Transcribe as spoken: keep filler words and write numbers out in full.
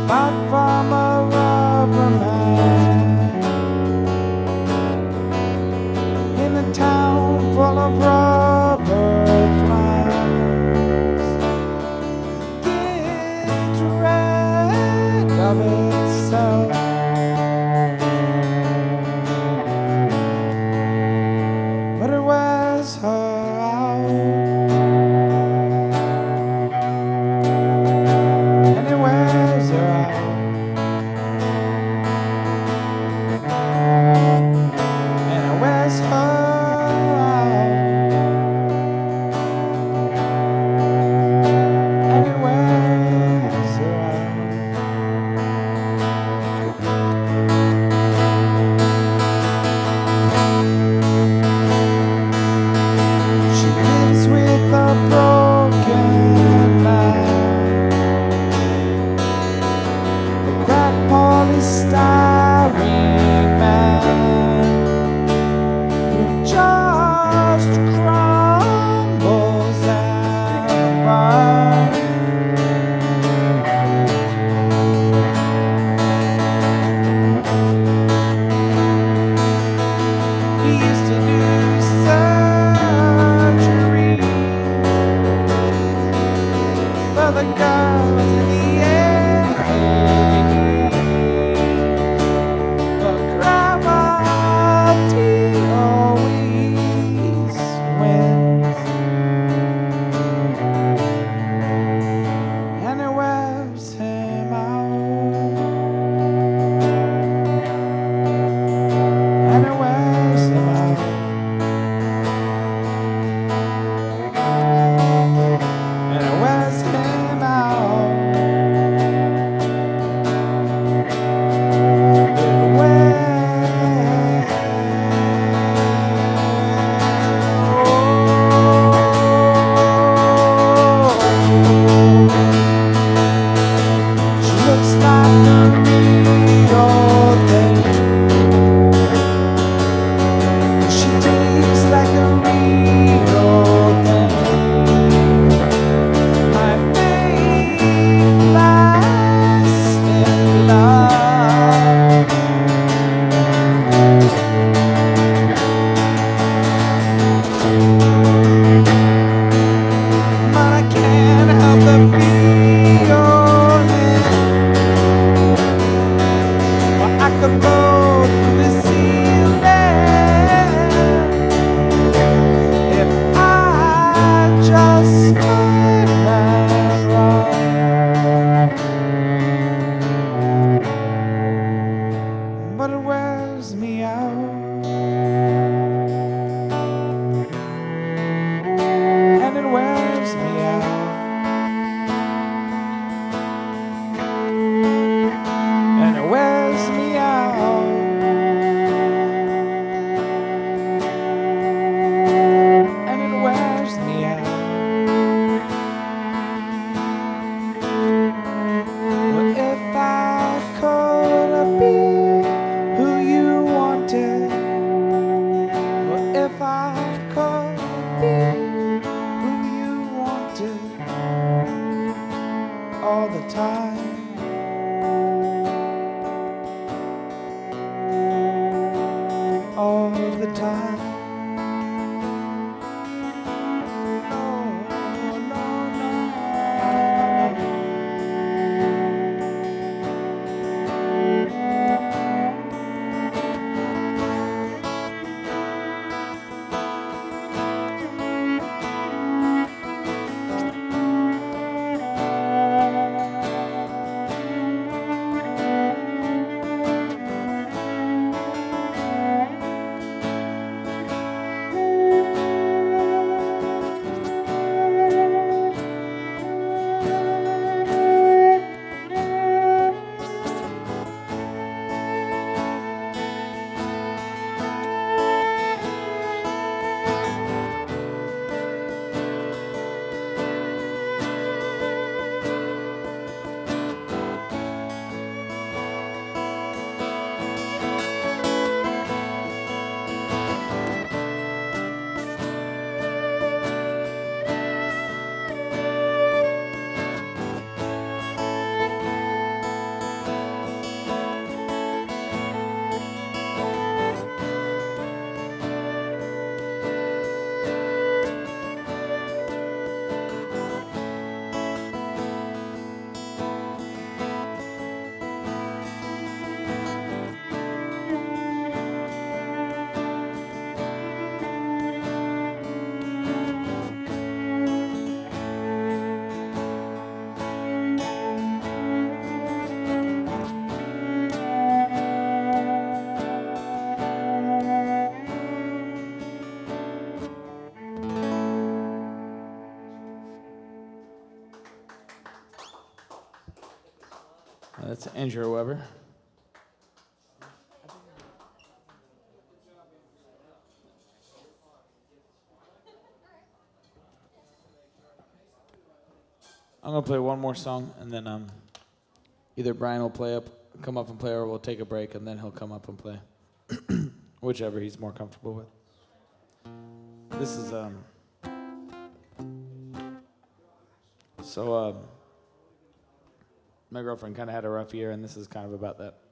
bought from a rubber man in a town full of rubber plants. Gets rid of itself. But it wears her out, and it wears her out, and it wears her out, and it wears her out. She lives with a broken man, a crack polystyrene man who just crumbles and burns. He used to do surgery for the girls in the eighties, but gravity always wins, and it wears him out, and it wears him out, and it wears him out. She looks like the real thing. She tastes like the real thing. I make lasting love. But I can't help the feeling. Well, I could go through the ceiling if I just stood and run. But it wears me out, and it wears me out, and it wears me out, and it wears me out. Well, if I could be who you wanted, well, if I could be who you wanted all the time, all the time. No, no, no. That's Andrew Weber. I'm gonna play one more song, and then um, either Brian will play up, come up and play, or we'll take a break, and then he'll come up and play, whichever he's more comfortable with. This is um. So um, my girlfriend kind of had a rough year, and this is kind of about that.